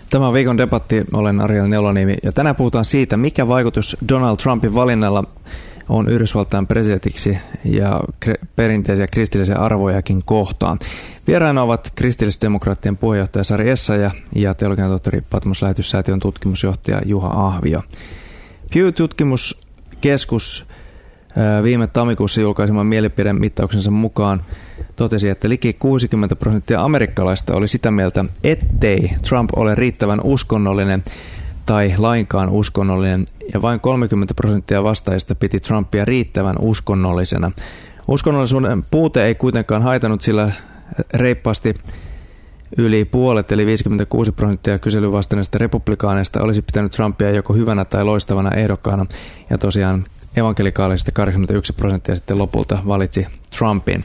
Tämä on viikon debatti, olen Ariel Neloniemi ja tänään puhutaan siitä, mikä vaikutus Donald Trumpin valinnalla on Yhdysvaltain presidentiksi ja perinteisiä kristillisiä arvojakin kohtaan. Vieraina ovat kristillisdemokraattien puheenjohtaja Sari Essayah ja teologian tohtori Patmos-lähetyssäätiön tutkimusjohtaja Juha Ahvio. Pew-tutkimuskeskus viime tammikuussa julkaiseman mielipidemittauksensa mukaan totesi, että liki 60% amerikkalaista oli sitä mieltä, ettei Trump ole riittävän uskonnollinen tai lainkaan uskonnollinen, ja vain 30% vastaajista piti Trumpia riittävän uskonnollisena. Uskonnollisuuden puute ei kuitenkaan haitannut, sillä reippaasti yli puolet, eli 56% kyselyn vastanneista republikaaneista olisi pitänyt Trumpia joko hyvänä tai loistavana ehdokkaana, ja tosiaan evankelikaalisista 81% sitten lopulta valitsi Trumpin.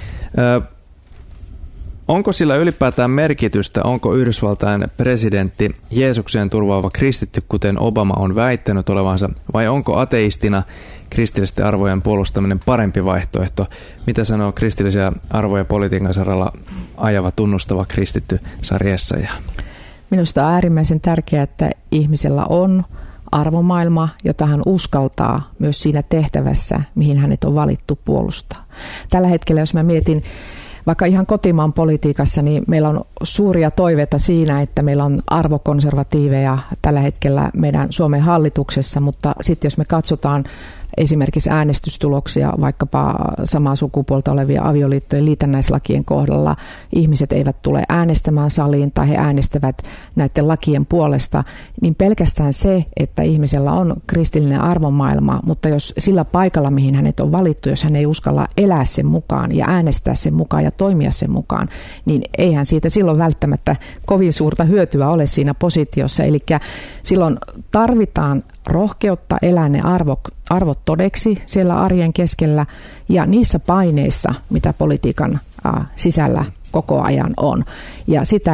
Onko sillä ylipäätään merkitystä, onko Yhdysvaltain presidentti Jeesukseen turvaava kristitty, kuten Obama on väittänyt olevansa, vai onko ateistina kristillisten arvojen puolustaminen parempi vaihtoehto? Mitä sanoo kristillisiä arvoja politiikan saralla ajava tunnustava kristitty Sari Essayah? Minusta on äärimmäisen tärkeää, että ihmisellä on arvomaailma, jota hän uskaltaa myös siinä tehtävässä, mihin hänet on valittu puolustaa. Tällä hetkellä, jos mä mietin vaikka ihan kotimaan politiikassa, niin meillä on suuria toiveita siinä, että meillä on arvokonservatiiveja tällä hetkellä meidän Suomen hallituksessa, mutta sitten jos me katsotaan esimerkiksi äänestystuloksia vaikkapa samaa sukupuolta olevia avioliittojen liitännäislakien kohdalla, ihmiset eivät tule äänestämään saliin tai he äänestävät näiden lakien puolesta, niin pelkästään se, että ihmisellä on kristillinen arvomaailma, mutta jos sillä paikalla, mihin hänet on valittu, jos hän ei uskalla elää sen mukaan ja äänestää sen mukaan ja toimia sen mukaan, niin eihän siitä silloin välttämättä kovin suurta hyötyä ole siinä positiossa. Eli silloin tarvitaan rohkeutta elää ne arvot todeksi siellä arjen keskellä ja niissä paineissa, mitä politiikan sisällä koko ajan on. Ja sitä,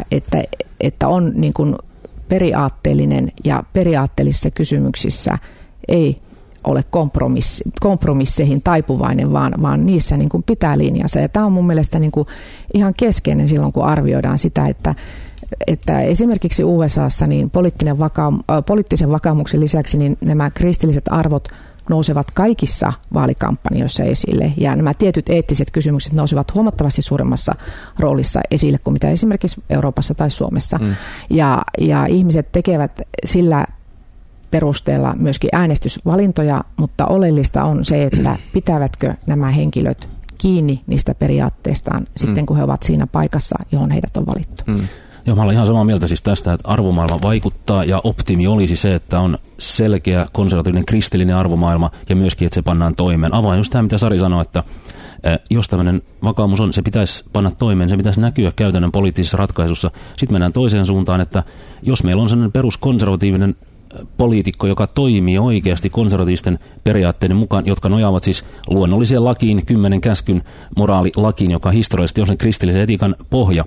että on niin kuin periaatteellinen ja periaatteellisissa kysymyksissä ei ole kompromisseihin taipuvainen, vaan niissä niin kuin pitää linjansa. Ja tämä on mun mielestä niin kuin ihan keskeinen silloin, kun arvioidaan sitä, että esimerkiksi USAssa niin poliittisen vakaumuksen lisäksi niin nämä kristilliset arvot nousevat kaikissa vaalikampanjoissa esille. Ja nämä tietyt eettiset kysymykset nousevat huomattavasti suuremmassa roolissa esille kuin mitä esimerkiksi Euroopassa tai Suomessa. Ja ihmiset tekevät sillä perusteella myöskin äänestysvalintoja, mutta oleellista on se, että pitävätkö nämä henkilöt kiinni niistä periaatteistaan sitten, kun he ovat siinä paikassa, johon heidät on valittu. Joo, mä olen ihan samaa mieltä siis tästä, että arvomaailma vaikuttaa ja optimi olisi se, että on selkeä konservatiivinen kristillinen arvomaailma ja myöskin, että se pannaan toimeen. Avain just tämä, mitä Sari sanoi, että jos tämmöinen vakaumus on, se pitäisi panna toimeen, se pitäisi näkyä käytännön poliittisessa ratkaisussa. Sitten mennään toiseen suuntaan, että jos meillä on sellainen peruskonservatiivinen poliitikko, joka toimii oikeasti konservatiivisten periaatteiden mukaan, jotka nojaavat siis luonnolliseen lakiin, 10 käskyn moraalilakiin, joka historiallisesti on sen kristillisen etiikan pohja,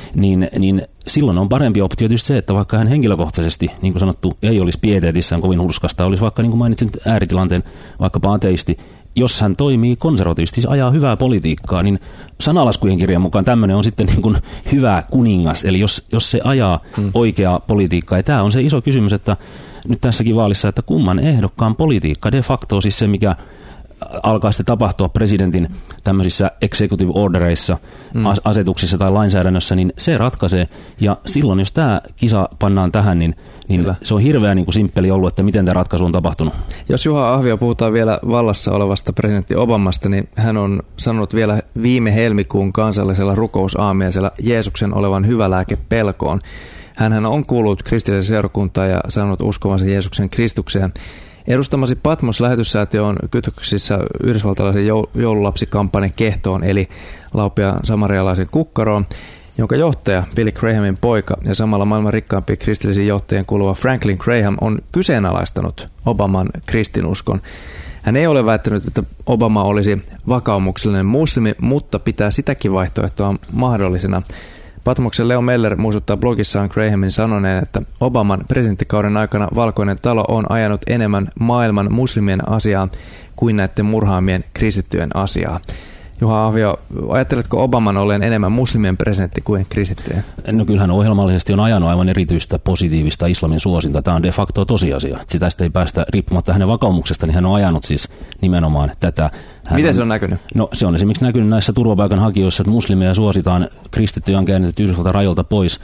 niin silloin on parempi optio tietysti se, että vaikka hän henkilökohtaisesti, niin kuin sanottu, ei olisi pieteetissään kovin hurskasta, olisi vaikka, niin kuin mainitsin ääritilanteen, vaikkapa ateisti, jos hän toimii konservatiivisesti, siis ajaa hyvää politiikkaa, niin sanalaskujen kirjan mukaan tämmöinen on sitten niin kuin hyvä kuningas. Eli jos se ajaa oikeaa politiikkaa, ja tämä on se iso kysymys, että nyt tässäkin vaalissa, että kumman ehdokkaan politiikka de facto, siis se mikä alkaa sitten tapahtua presidentin tämmöisissä executive ordereissa, asetuksissa tai lainsäädännössä, niin se ratkaisee. Ja silloin, jos tämä kisa pannaan tähän, niin se on hirveän niin kuin simppeli ollut, että miten tämä ratkaisu on tapahtunut. Jos Juha Ahvio puhutaan vielä vallassa olevasta presidentti Obamasta, niin hän on sanonut vielä viime helmikuun kansallisella rukousaamiaisella Jeesuksen olevan hyvä lääke pelkoon. Hänhän on kuullut kristilliseen seurakuntaan ja sanonut uskovansa Jeesuksen Kristukseen. Edustamasi Patmos-lähetyssäätiö on kytköksissä yhdysvaltalaisen joululapsikampanjan kehtoon, eli laupia samarialaisen kukkaroon, jonka johtaja Billy Grahamin poika ja samalla maailman rikkaampien kristillisiin johtajien kuuluva Franklin Graham on kyseenalaistanut Obaman kristinuskon. Hän ei ole väittänyt, että Obama olisi vakaumuksellinen muslimi, mutta pitää sitäkin vaihtoehtoa mahdollisena. Patmoksen Leo Meller muistuttaa blogissaan Grahamin sanoneen, että Obaman presidenttikauden aikana Valkoinen talo on ajanut enemmän maailman muslimien asiaa kuin näiden murhaamien kristittyjen asiaa. Juha Ahvio, ajatteletko Obaman olleen enemmän muslimien presidentti kuin kristittyjen? No kyllähän ohjelmallisesti on ajanut aivan erityistä positiivista islamin suosinta. Tämä on de facto tosiasia. Sitä ei päästä riippumatta hänen vakaumuksesta, niin hän on ajanut siis nimenomaan tätä. Miten se on näkynyt? No se on esimerkiksi näkynyt näissä turvapaikanhakijoissa, että muslimeja suositaan, kristittyjä on käännytetty Yhdysvaltain rajoilta pois.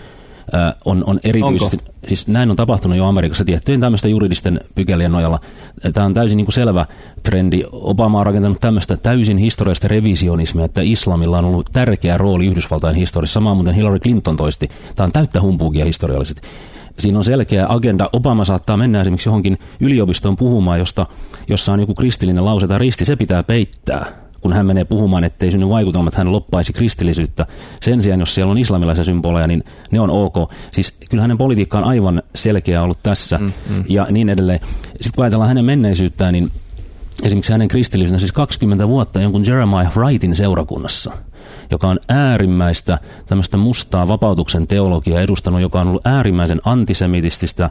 On erityisesti, siis näin on tapahtunut jo Amerikassa tiettyjen tämmöistä juridisten pykälien nojalla. Tämä on täysin niin kuin selvä trendi. Obama on rakentanut tämmöistä täysin historiallista revisionismia, että islamilla on ollut tärkeä rooli Yhdysvaltain historiassa. Samaan muuten Hillary Clinton toisti. Tämä on täyttä humpuukia historiallisesti. Siinä on selkeä agenda. Obama saattaa mennä esimerkiksi johonkin yliopistoon puhumaan, jossa on joku kristillinen lause tai risti, se pitää peittää, kun hän menee puhumaan, ettei synny vaikutelma, että hän loppaisi kristillisyyttä. Sen sijaan, jos siellä on islamilaisia symboleja, niin ne on ok. Siis kyllä hänen politiikka on aivan selkeä ollut tässä ja niin edelleen. Sitten kun ajatellaan hänen menneisyyttään, niin esimerkiksi hänen kristillisyyttä, siis 20 vuotta jonkun Jeremiah Wrightin seurakunnassa, joka on äärimmäistä tämmöistä mustaa vapautuksen teologiaa edustanut, joka on ollut äärimmäisen antisemitististä,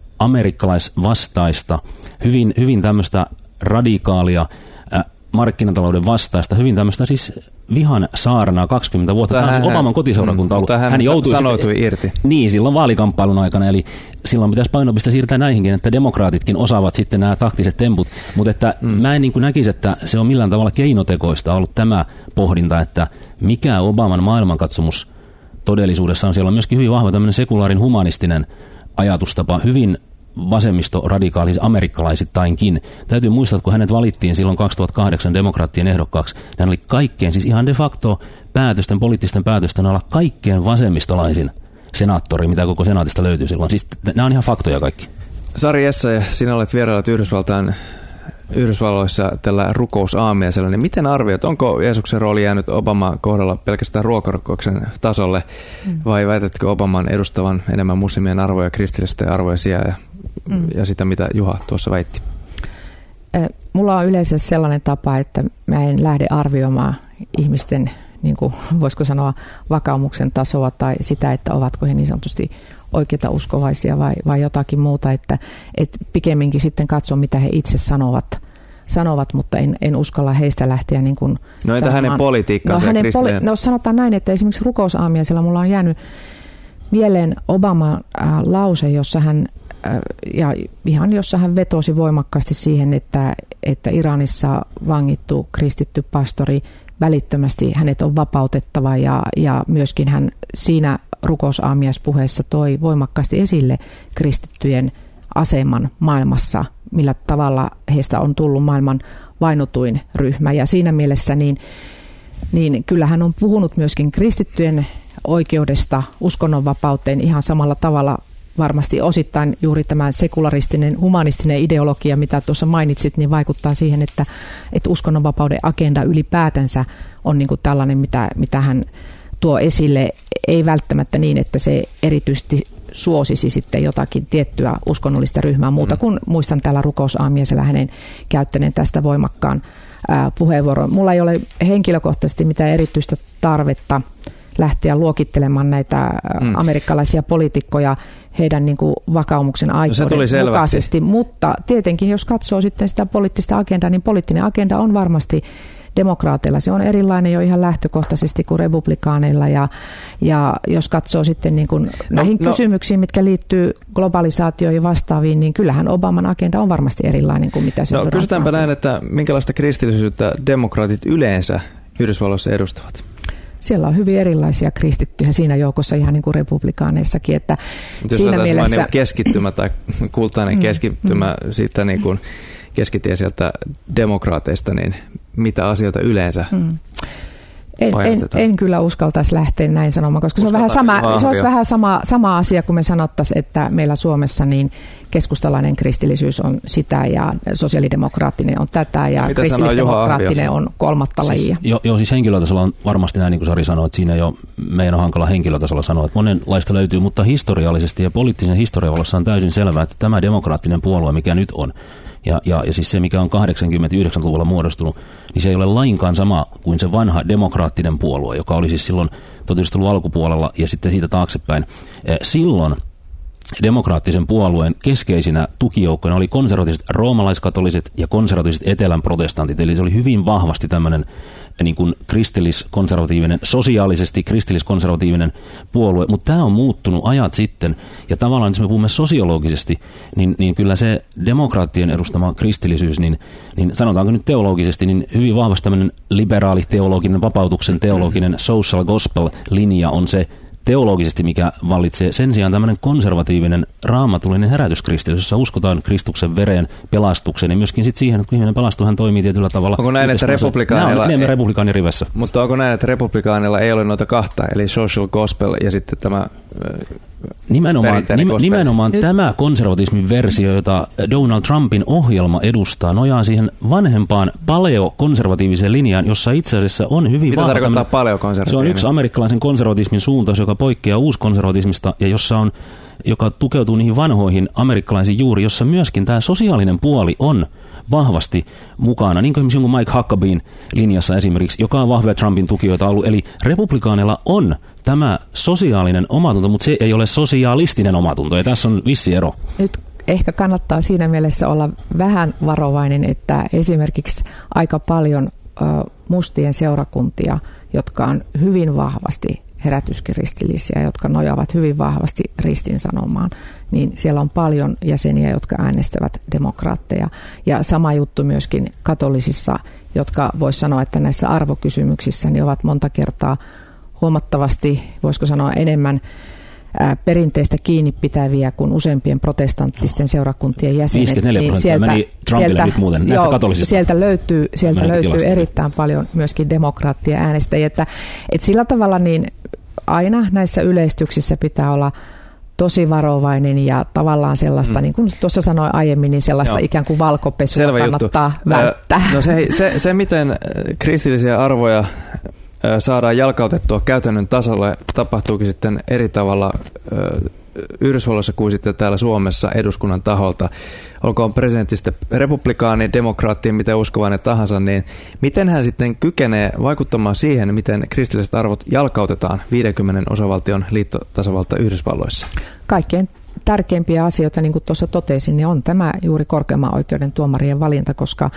amerikkalaisvastaista, hyvin tämmöistä radikaalia, markkinatalouden vastaista, hyvin tämmöistä siis vihan saarnaa 20 vuotta. Tämä on siis Obaman kotiseurakunta ollut. Hän sanoutui irti. Niin, silloin vaalikamppailun aikana, eli silloin pitäisi painopiste siirtää näihinkin, että demokraatitkin osaavat sitten nämä taktiset temput, mutta että mä en niin kuin näkisi, että se on millään tavalla keinotekoista ollut tämä pohdinta, että mikä Obaman maailmankatsomus todellisuudessa on. Siellä on myöskin hyvin vahva tämmöinen sekulaarin humanistinen ajatustapa, hyvin vasemmistoradikaali, amerikkalaisittainkin. Täytyy muistaa, että kun hänet valittiin silloin 2008 demokraattien ehdokkaaksi, hän oli kaikkein, siis ihan de facto poliittisten päätösten olla kaikkein vasemmistolaisin senaattori, mitä koko senaatista löytyy silloin. Siis nämä on ihan faktoja kaikki. Sari Essayah, sinä olet vieraillut Yhdysvalloissa tällä rukousaamiaisella, niin miten arvioit, onko Jeesuksen rooli jäänyt Obaman kohdalla pelkästään ruokarukouksen tasolle, vai väitätkö Obaman edustavan enemmän muslimien arvoja, kristillisten arvoja sijaan ja sitä, mitä Juha tuossa väitti? Mulla on yleensä sellainen tapa, että mä en lähde arvioimaan ihmisten, niin kuin voisiko sanoa, vakaumuksen tasoa tai sitä, että ovatko he niin sanotusti oikeita uskovaisia vai jotakin muuta, että pikemminkin sitten katso, mitä he itse sanovat, mutta en uskalla heistä lähteä niin kuin no entä hänen politiikkaansa? No sanotaan näin, että esimerkiksi rukousaamiaisella mulla on jäänyt mieleen Obaman lause, jossa hän jossa hän vetosi voimakkaasti siihen, että Iranissa vangittu kristitty pastori välittömästi hänet on vapautettava ja myöskin hän siinä rukousaamiaispuheessa toi voimakkaasti esille kristittyjen aseman maailmassa, millä tavalla heistä on tullut maailman vainotuin ryhmä. Ja siinä mielessä niin kyllä hän on puhunut myöskin kristittyjen oikeudesta uskonnonvapauteen ihan samalla tavalla. Varmasti osittain juuri tämä sekularistinen, humanistinen ideologia, mitä tuossa mainitsit, niin vaikuttaa siihen, että uskonnonvapauden agenda ylipäätänsä on niin kuin tällainen, mitä hän tuo esille. Ei välttämättä niin, että se erityisesti suosisi sitten jotakin tiettyä uskonnollista ryhmää muuta kuin muistan täällä rukousaamiaisella hänen käyttäneen tästä voimakkaan puheenvuoron. Mulla ei ole henkilökohtaisesti mitään erityistä tarvetta lähteä luokittelemaan näitä amerikkalaisia poliitikkoja heidän niin kuin vakaumuksen aikoiden mukaisesti. Mutta tietenkin, jos katsoo sitten sitä poliittista agendaa, niin poliittinen agenda on varmasti demokraateilla. Se on erilainen jo ihan lähtökohtaisesti kuin republikaaneilla. Ja jos katsoo sitten niin kuin näihin kysymyksiin, mitkä liittyy globalisaatioon ja vastaaviin, niin kyllähän Obaman agenda on varmasti erilainen kuin mitä se on. Kysytäänpä näin, että minkälaista kristillisyyttä demokraatit yleensä Yhdysvalloissa edustavat? Siellä on hyvin erilaisia kristittyjä siinä joukossa ihan niin kuin republikaaneissakin. Että siinä mielessä keskittymä tai kultainen keskittymä siitä niin kuin keskitie sieltä demokraateista, niin mitä asioita yleensä en kyllä uskaltaisi lähteä näin sanomaan, koska se olisi vähän sama asia, kun me sanottaisiin, että meillä Suomessa niin keskustalainen kristillisyys on sitä ja sosiaalidemokraattinen on tätä ja kristillisdemokraattinen on kolmatta lajia. Siis henkilötasolla on varmasti näin, niin kuin Sari sanoi, että siinä jo meidän on hankala henkilötasolla sanoa, että monenlaista löytyy, mutta historiallisesti ja poliittisen historian valossa on täysin selvää, että tämä demokraattinen puolue, mikä nyt on, ja siis se, mikä on 89-luvulla muodostunut, niin se ei ole lainkaan sama kuin se vanha demokraattinen puolue, joka oli siis silloin 1900-luvun alkupuolella ja sitten siitä taaksepäin. Silloin demokraattisen puolueen keskeisinä tukijoukkoina oli konservatiiviset roomalaiskatoliset ja konservatiiviset etelän protestantit. Eli se oli hyvin vahvasti tämmöinen niin kuin kristilliskonservatiivinen, sosiaalisesti kristilliskonservatiivinen puolue, mutta tämä on muuttunut ajat sitten, ja tavallaan jos me puhumme sosiologisesti, niin kyllä se demokraattien edustama kristillisyys, niin sanotaanko nyt teologisesti, niin hyvin vahvasti tämmöinen liberaali teologinen, vapautuksen teologinen social gospel linja on se teologisesti, mikä vallitsee. Sen sijaan tämmöinen konservatiivinen raamatullinen herätyskristillisyys, jossa uskotaan Kristuksen vereen pelastukseen, ja myöskin sitten siihen, että kun ihminen pelastuu, hän toimii tietyllä tavalla. Onko näin, että republikaanirivessä? Mutta onko näin, että republikaanilla ei ole noita kahta, eli social gospel ja sitten tämä Nimenomaan tämä konservatismin versio, jota Donald Trumpin ohjelma edustaa, nojaa siihen vanhempaan paleokonservatiiviseen linjaan, jossa itse asiassa on hyvin vahva. Mitä tarkoittaa paleokonservatiivinen? Se on yksi amerikkalaisen konservatismin suuntaus, joka poikkeaa uuskonservatismista ja joka tukeutuu niihin vanhoihin amerikkalaisiin juuri, jossa myöskin tämä sosiaalinen puoli on vahvasti mukana, niin kuin esimerkiksi jonkun Mike Huckabeyn linjassa esimerkiksi, joka on vahvoja Trumpin tukijoita ollut. Eli republikaaneilla on tämä sosiaalinen omatunto, mutta se ei ole sosiaalistinen omatunto, ja tässä on vissi ero. Nyt ehkä kannattaa siinä mielessä olla vähän varovainen, että esimerkiksi aika paljon mustien seurakuntia, jotka on hyvin vahvasti herätyskristillisiä, jotka nojaavat hyvin vahvasti ristin sanomaan, niin siellä on paljon jäseniä, jotka äänestävät demokraatteja. Ja sama juttu myöskin katolisissa, jotka voisi sanoa, että näissä arvokysymyksissä niin ovat monta kertaa huomattavasti, voisiko sanoa enemmän perinteistä kiinni pitäviä kuin useimpien protestanttisten seurakuntien jäsenet. 54% niin meni Trumpille nyt muuten näistä katolisista. Sieltä löytyy erittäin paljon myöskin demokraattia äänestäjiä. Että sillä tavalla niin aina näissä yleistyksissä pitää olla tosi varovainen ja tavallaan sellaista, niin kuin tuossa sanoin aiemmin, niin sellaista ikään kuin valkopesua kannattaa välttää. No se, miten kristillisiä arvoja saadaan jalkautettua käytännön tasolle, tapahtuukin sitten eri tavalla Yhdysvalloissa kuin sitten täällä Suomessa eduskunnan taholta. Olkoon presidentistä republikaani, demokraatti, miten uskovainen tahansa, niin miten hän sitten kykenee vaikuttamaan siihen, miten kristilliset arvot jalkautetaan 50 osavaltion liittotasavalta Yhdysvalloissa? Kaikkein tärkeimpiä asioita, niin kuin tuossa totesin, niin on tämä juuri korkeimman oikeuden tuomarien valinta,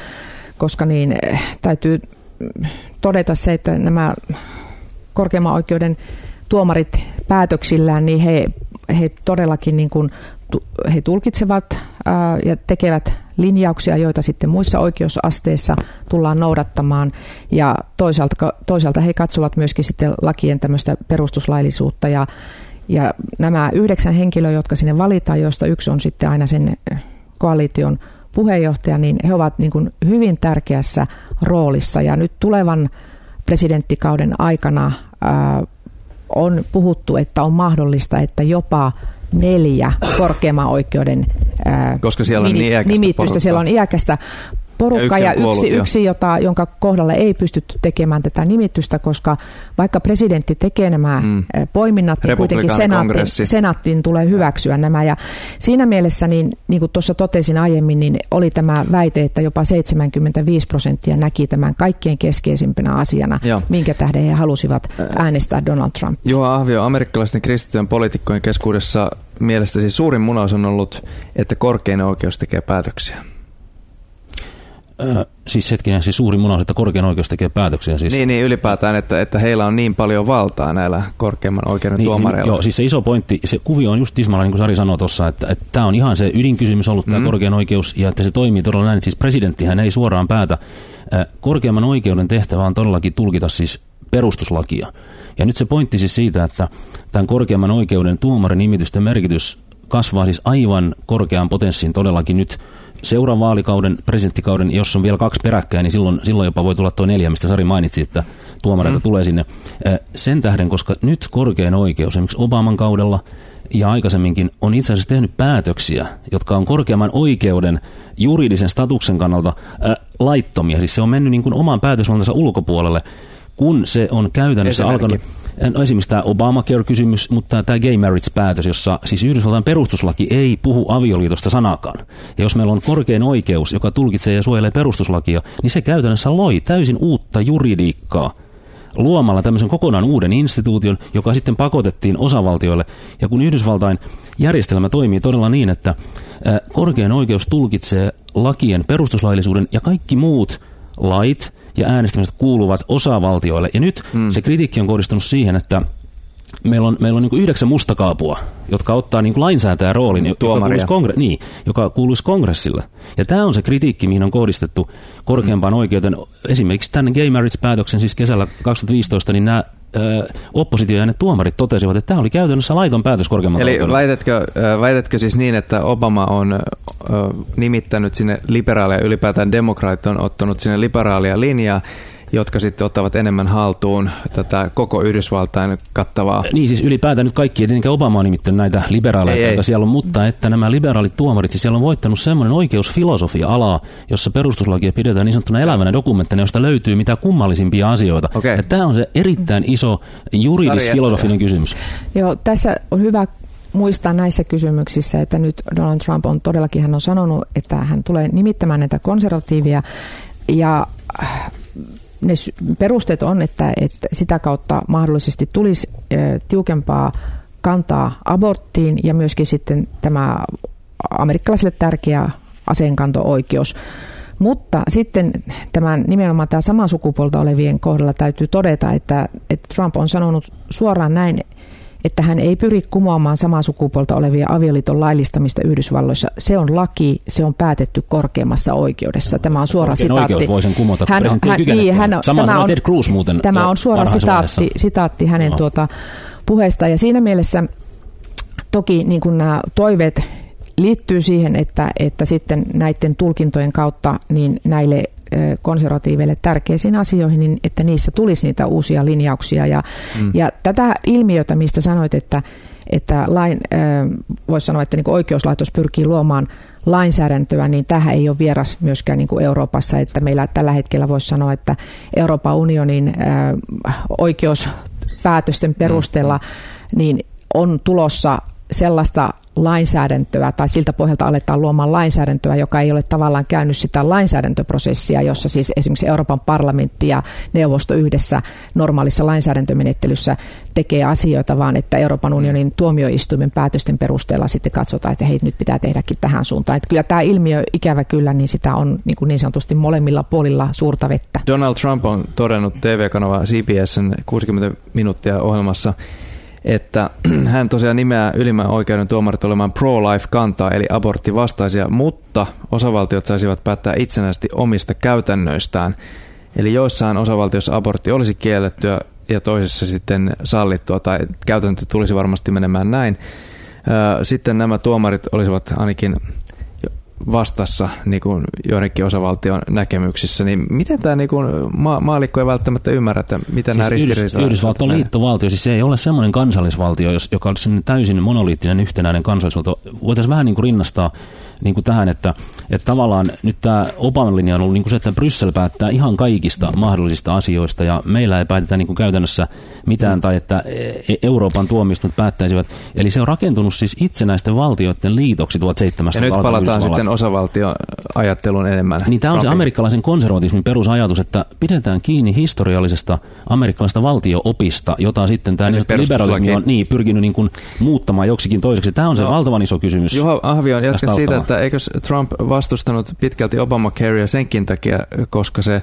koska niin täytyy todeta se, että nämä korkeimman oikeuden tuomarit päätöksillään, niin he todellakin niin kuin, he tulkitsevat ja tekevät linjauksia, joita sitten muissa oikeusasteissa tullaan noudattamaan, ja toisaalta he katsovat myöskin sitten lakien tämmöistä perustuslaillisuutta, ja nämä 9 henkilöä, jotka sinne valitaan, joista yksi on sitten aina sen koalition puheenjohtaja, niin he ovat niin kuin hyvin tärkeässä roolissa, ja nyt tulevan presidenttikauden aikana on puhuttu, että on mahdollista, että jopa 4 korkeimman oikeuden koska siellä on nimitystä. Siellä on iäkästä porukka ja yksi jonka kohdalla ei pystytty tekemään tätä nimitystä, koska vaikka presidentti tekee nämä poiminnat, niin kuitenkin senaattiin tulee hyväksyä nämä. Ja siinä mielessä, niin kuin tuossa totesin aiemmin, niin oli tämä väite, että jopa 75% näki tämän kaikkein keskeisimpänä asiana, minkä tähden he halusivat äänestää Donald Trump. Juha Ahvio, amerikkalaisten kristittyjen poliitikkojen keskuudessa mielestäsi suurin munaus on ollut, että korkein oikeus tekee päätöksiä. Siis hetkinen, siis suuri munaus, että korkein oikeus tekee päätöksiä. Siis. Niin ylipäätään, että heillä on niin paljon valtaa näillä korkeimman oikeuden tuomareilla. Joo, siis se iso pointti, se kuvio on just tismalla, niin kuin Sari sanoi tuossa, että tämä on ihan se ydinkysymys ollut tämä korkein oikeus, ja että se toimii todella näin, että siis presidenttihän ei suoraan päätä. Korkeimman oikeuden tehtävä on todellakin tulkita siis perustuslakia. Ja nyt se pointti siis siitä, että tämän korkeimman oikeuden tuomarin nimitysten merkitys kasvaa siis aivan korkean potenssiin todellakin nyt seuraavan vaalikauden, presidenttikauden, jos on vielä 2 peräkkäin, niin silloin jopa voi tulla tuo 4, mistä Sari mainitsi, että tuomareita tulee sinne. Sen tähden, koska nyt korkein oikeus, esimerkiksi Obaman kaudella ja aikaisemminkin, on itse asiassa tehnyt päätöksiä, jotka on korkeimman oikeuden juridisen statuksen kannalta laittomia. Siis se on mennyt niin kuin oman päätösvaltansa ulkopuolelle, kun se on käytännössä alkanut. Esimerkiksi tämä Obamacare-kysymys, mutta tämä gay marriage-päätös, jossa siis Yhdysvaltain perustuslaki ei puhu avioliitosta sanakaan. Ja jos meillä on korkein oikeus, joka tulkitsee ja suojelee perustuslakia, niin se käytännössä loi täysin uutta juridiikkaa luomalla tämmöisen kokonaan uuden instituution, joka sitten pakotettiin osavaltioille. Ja kun Yhdysvaltain järjestelmä toimii todella niin, että korkein oikeus tulkitsee lakien perustuslaillisuuden ja kaikki muut lait ja äänestämiset kuuluvat osavaltioille. Ja nyt se kritiikki on kohdistunut siihen, että meillä on niin kuin 9 mustakaapua, jotka ottaa niin kuin lainsäätäjän roolin, joka kuuluisi kongressille. Ja tämä on se kritiikki, mihin on kohdistettu korkeampaan oikeuteen. Esimerkiksi tämän gay marriage-päätöksen siis kesällä 2015, niin nämä oppositioäänet tuomarit totesivat, että tämä oli käytännössä laiton päätös korkeamman oikeudella. Eli väitätkö siis niin, että Obama on nimittänyt sinne liberaaleja, ylipäätään demokraatit on ottanut sinne liberaalia linjaa, jotka sitten ottavat enemmän haltuun tätä koko Yhdysvaltain kattavaa. Niin siis ylipäätään nyt kaikki, tietenkään Obama on nimittänyt näitä liberaaleja, joita siellä on, mutta että nämä liberaalit tuomarit, siis siellä on voittanut semmoinen oikeusfilosofia-ala, jossa perustuslakia pidetään niin sanottuna elävänä dokumenttina, josta löytyy mitä kummallisimpia asioita. Okay. Ja tämä on se erittäin iso juridis-filosofinen kysymys. Joo, tässä on hyvä muistaa näissä kysymyksissä, että nyt Donald Trump on todellakin, hän on sanonut, että hän tulee nimittämään näitä konservatiivia ja ne perusteet on, että sitä kautta mahdollisesti tulisi tiukempaa kantaa aborttiin ja myöskin sitten tämä amerikkalaisille tärkeä aseenkanto-oikeus. Mutta sitten nimenomaan tämä samaa sukupuolta olevien kohdalla täytyy todeta, että Trump on sanonut suoraan näin, että hän ei pyri kumoamaan samaa sukupuolta olevia avioliiton laillistamista Yhdysvalloissa. Se on laki, se on päätetty korkeimmassa oikeudessa. Tämä on suora sitaatti. Oikeus voi sen kumota, Ted Cruz muuten. Tämä on suora sitaatti hänen puheestaan. Ja siinä mielessä toki niin kuin nämä toiveet liittyy siihen, että sitten näiden tulkintojen kautta niin näille konservatiiveille tärkeisiin asioihin, niin että niissä tulisi niitä uusia linjauksia. Ja tätä ilmiötä, mistä sanoit, että voisi sanoa, että niin kuin oikeuslaitos pyrkii luomaan lainsäädäntöä, niin tähän ei ole vieras myöskään niin kuin Euroopassa, että meillä tällä hetkellä voisi sanoa, että Euroopan unionin oikeuspäätösten perusteella niin on tulossa sellaista lainsäädäntöä tai siltä pohjalta aletaan luomaan lainsäädäntöä, joka ei ole tavallaan käynyt sitä lainsäädäntöprosessia, jossa siis esimerkiksi Euroopan parlamentti ja neuvosto yhdessä normaalissa lainsäädäntömenettelyssä tekee asioita, vaan että Euroopan unionin tuomioistuimen päätösten perusteella sitten katsotaan, että hei, nyt pitää tehdäkin tähän suuntaan. Että kyllä tämä ilmiö ikävä kyllä, niin sitä on niin sanotusti molemmilla puolilla suurta vettä. Donald Trump on todennut TV-kanava CBS:n 60 minuuttia ohjelmassa, että hän tosiaan nimeää ylimmän oikeuden tuomarit olemaan pro-life-kantaa, eli aborttivastaisia, mutta osavaltiot saisivat päättää itsenäisesti omista käytännöistään. Eli joissain osavaltioissa abortti olisi kiellettyä ja toisessa sitten sallittua, tai käytäntö tulisi varmasti menemään näin. Sitten nämä tuomarit olisivat ainakin vastassa niin kuin joidenkin osavaltion näkemyksissä, niin miten tämä niin kuin maallikko ei välttämättä ymmärrä, että miten siis nämä ristiriidat... Yhdysvalto on liittovaltio, siis se ei ole semmoinen kansallisvaltio, joka olisi täysin monoliittinen yhtenäinen kansallisvaltio. Voitaisiin vähän niin kuin rinnastaa niin kuin tähän, että tavallaan nyt tämä Obaman linja on ollut niin kuin se, että Bryssel päättää ihan kaikista mahdollisista asioista ja meillä ei päätetä niin kuin käytännössä mitään tai että Euroopan tuomioistuimet päättäisivät. Eli se on rakentunut siis itsenäisten valtioiden liitoksi 1700-luvulla. Ja nyt palataan sitten osavaltioajatteluun enemmän. Niin tämä on se amerikkalaisen konservatismin perusajatus, että pidetään kiinni historiallisesta amerikkalaisesta valtio-opista, jota sitten tämä liberalismi on pyrkinyt niin kuin muuttamaan joksikin toiseksi. Tämä on se valtavan iso kysymys. Juha Ahvion jatka siitä, että eikö Trump vastustanut pitkälti Obamacarea senkin takia, koska se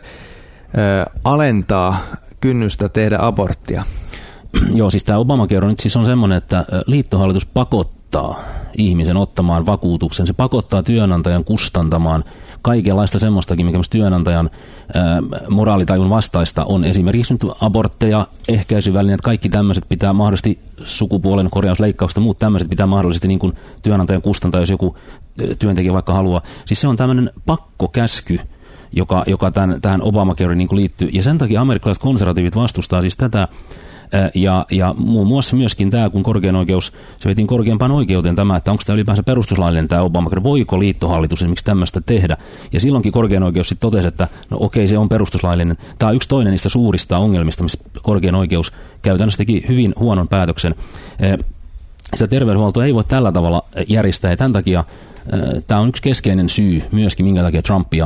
alentaa kynnystä tehdä aborttia. Joo, siis tämä Obamacare nyt siis on semmoinen, että liittohallitus pakottaa ihmisen ottamaan vakuutuksen. Se pakottaa työnantajan kustantamaan kaikenlaista semmoistakin, mikä työnantajan moraalitajun vastaista on. Esimerkiksi nyt abortteja, ehkäisyvälineet, kaikki tämmöiset pitää mahdollisesti sukupuolen korjausleikkausta, muut tämmöiset pitää mahdollisesti niin kuin työnantajan kustantaa, jos joku työntekijä vaikka haluaa. Siis se on tämmöinen pakkokäsky, joka tähän Obamacareen niin kuin liittyy. Ja sen takia amerikkalaiset konservatiivit vastustaa siis tätä. Ja muun muassa myöskin tämä, kun korkein oikeus, se vetiin korkeampaan oikeuteen tämä, että onko tämä ylipäänsä perustuslaillinen tämä Obamacare, voiko liittohallitus esimerkiksi tämmöistä tehdä. Ja silloinkin korkein oikeus sitten totesi, että no okei, se on perustuslaillinen. Tämä on yksi toinen niistä suurista ongelmista, missä korkein oikeus käytännössä teki hyvin huonon päätöksen. Sitä terveydenhuoltoa ei voi tällä tavalla järjestää ja tämän takia tämä on yksi keskeinen syy myöskin, minkä takia Trumpia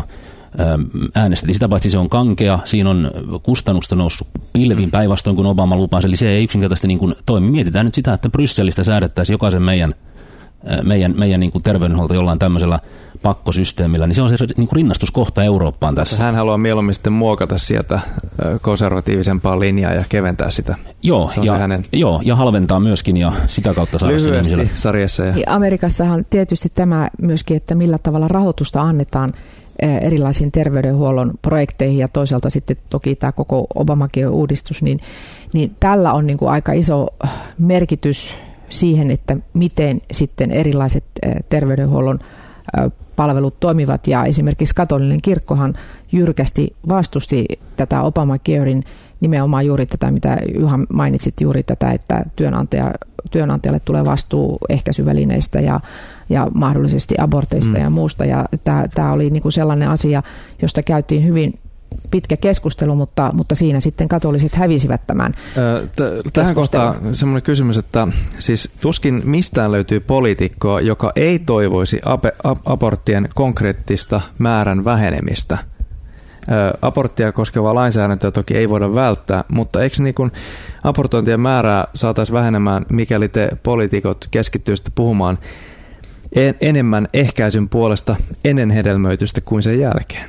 äänestettiin. Sitä paitsi se on kankea, siinä on kustannusta noussut pilviin päinvastoin kuin Obama lupasi, eli se ei yksinkertaisesti niin kuin toimi. Mietitään nyt sitä, että Brysselistä säädettäisiin jokaisen meidän niin kuin terveydenhuolto jollain tämmöisellä pakkosysteemillä, niin se on se niin kuin rinnastuskohta Eurooppaan tässä. Hän haluaa mieluummin sitten muokata sieltä konservatiivisempaa linjaa ja keventää sitä. Joo, ja halventaa myöskin ja sitä kautta saada sen ihmisille. Sarjassa. Ja Amerikassahan tietysti tämä myöskin, että millä tavalla rahoitusta annetaan erilaisiin terveydenhuollon projekteihin ja toisaalta sitten toki tämä koko Obamacare-uudistus, niin tällä on niin kuin aika iso merkitys siihen, että miten sitten erilaiset terveydenhuollon palvelut toimivat, ja esimerkiksi katolinen kirkkohan jyrkästi vastusti tätä Obamacaren nimenomaan juuri tätä, mitä Juha mainitsit, juuri tätä, että työnantajalle tulee vastuu ehkäisyvälineistä ja mahdollisesti aborteista ja muusta, ja tämä oli niin kuin sellainen asia, josta käytiin hyvin pitkä keskustelu, mutta siinä sitten katoliset hävisivät tämän Tähän kohtaan semmoinen kysymys, että siis tuskin mistään löytyy poliitikkoa, joka ei toivoisi aborttien konkreettista määrän vähenemistä. Aborttia koskevaa lainsäädäntöä toki ei voida välttää, mutta eikö niin kuin abortointien määrää saataisiin vähenemään, mikäli te poliitikot keskittyisitte puhumaan enemmän ehkäisyn puolesta ennen hedelmöitystä kuin sen jälkeen?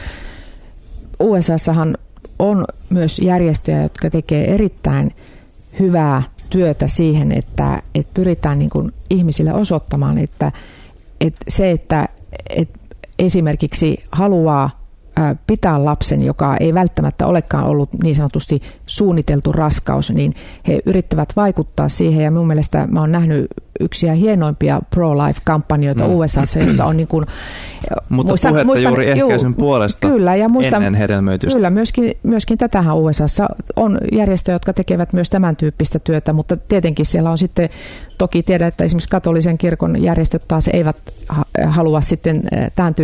USAssahan on myös järjestöjä, jotka tekee erittäin hyvää työtä siihen, että pyritään niin kuin ihmisille osoittamaan, että se, että esimerkiksi haluaa pitää lapsen, joka ei välttämättä olekaan ollut niin sanotusti suunniteltu raskaus, niin he yrittävät vaikuttaa siihen, ja mun mielestä mä oon nähnyt yksiä hienoimpia pro-life-kampanjoita USAssa, jossa on niin kuin... Mutta puhetta juuri ehkäisyn puolesta kyllä, ja ennen hedelmöitystä. Kyllä, myöskin tätähän USAssa on järjestöjä, jotka tekevät myös tämän tyyppistä työtä, mutta tietenkin siellä on sitten, toki tiedän, että esimerkiksi katolisen kirkon järjestöt taas eivät halua sitten tämän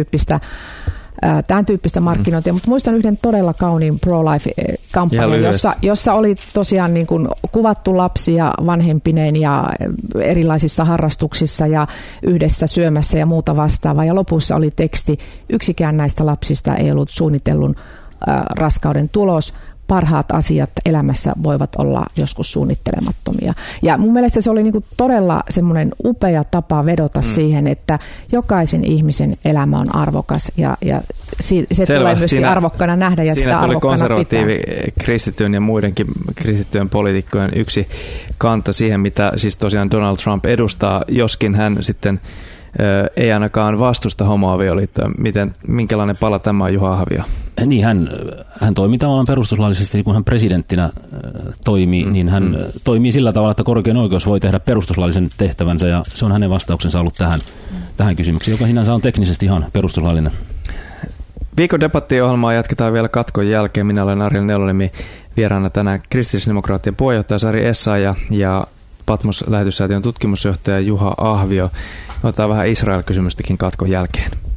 tyyppistä markkinointia, mutta muistan yhden todella kauniin pro-life-kampanjan, jossa oli tosiaan niin kuin kuvattu lapsia vanhempineen ja erilaisissa harrastuksissa ja yhdessä syömässä ja muuta vastaavaa, ja lopussa oli teksti: yksikään näistä lapsista ei ollut suunnitellun raskauden tulos. Parhaat asiat elämässä voivat olla joskus suunnittelemattomia. Ja mun mielestä se oli niinku todella semmoinen upea tapa vedota siihen, että jokaisen ihmisen elämä on arvokas, ja se tulee myöskin arvokkana nähdä ja sitä arvokkana pitää. Siinä tuli konservatiivi kristittyjen ja muidenkin kristittyjen poliitikkojen yksi kanta siihen, mitä siis tosiaan Donald Trump edustaa, joskin hän sitten ei ainakaan vastusta homoavioliittoa. Minkälainen pala tämä on, Juha Ahvio? Niin, hän toimii tavallaan perustuslaillisesti, kun hän presidenttinä toimii, niin hän toimii sillä tavalla, että korkein oikeus voi tehdä perustuslaillisen tehtävänsä, ja se on hänen vastauksensa ollut tähän kysymykseen, joka sinänsä on teknisesti ihan perustuslaillinen. Viikon debattiohjelmaa jatketaan vielä katkon jälkeen. Minä olen Ariel Neulonimi, vieraana tänään kristillisdemokraattien puheenjohtaja Sari Essayah ja Patmos-lähetyssäätiön tutkimusjohtaja Juha Ahvio. Otetaan vähän Israel-kysymystäkin katkon jälkeen.